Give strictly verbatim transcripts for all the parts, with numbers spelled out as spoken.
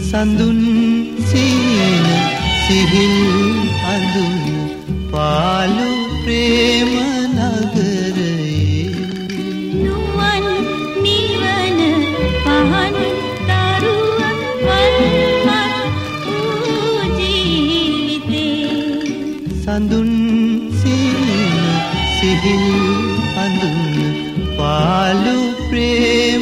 සඳුන් සීන සිහිල් අඳුන පාලු ප්‍රේම නගරයේ නුවන් නිවන පහන් දරුව වල්මත් වූ ජීවිතේ සඳුන් සීන සිහිල් අඳුන පාලු ප්‍රේම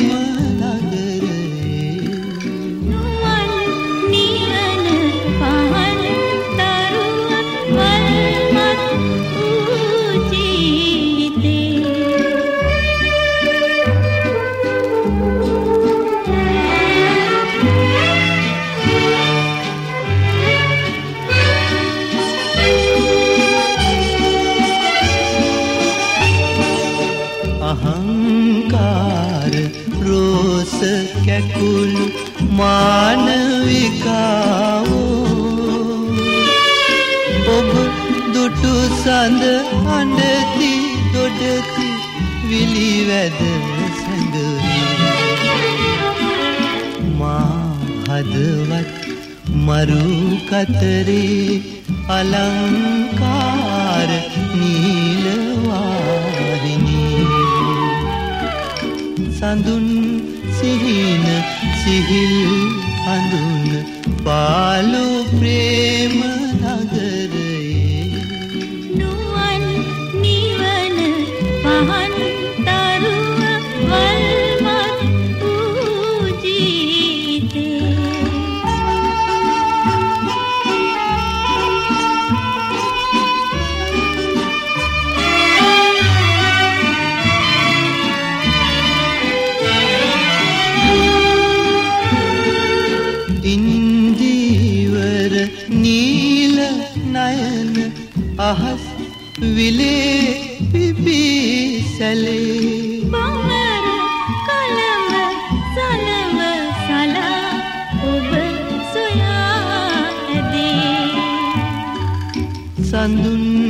අහංකාර රෝස කැකුළු මානවිකාවෝ ඔබ දුටු සඳ අඬති දොඩති විලිවැද සැඟවි මා හදවත් මරු කතරේ අලංකාර නීලවාහිනී සඳුන් සිහින සිහිල් අඳුන පාලු ප්‍රේම නගරයේ නුවන් නිවන පහන් දරුව වල්මත් වූ ජීවිතේ ඉන්දීවර නීල නයන අහස් විලේ පිපිසැලේ බංගර කලව සලව සලා ඔබ සොයා ඇදේ සඳුන්